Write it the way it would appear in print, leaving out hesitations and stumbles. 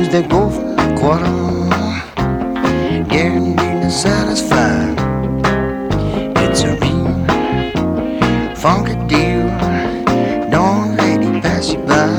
blues they both quarter, guaranteed to satisfy. It's a real funky deal. Don't let it pass you by.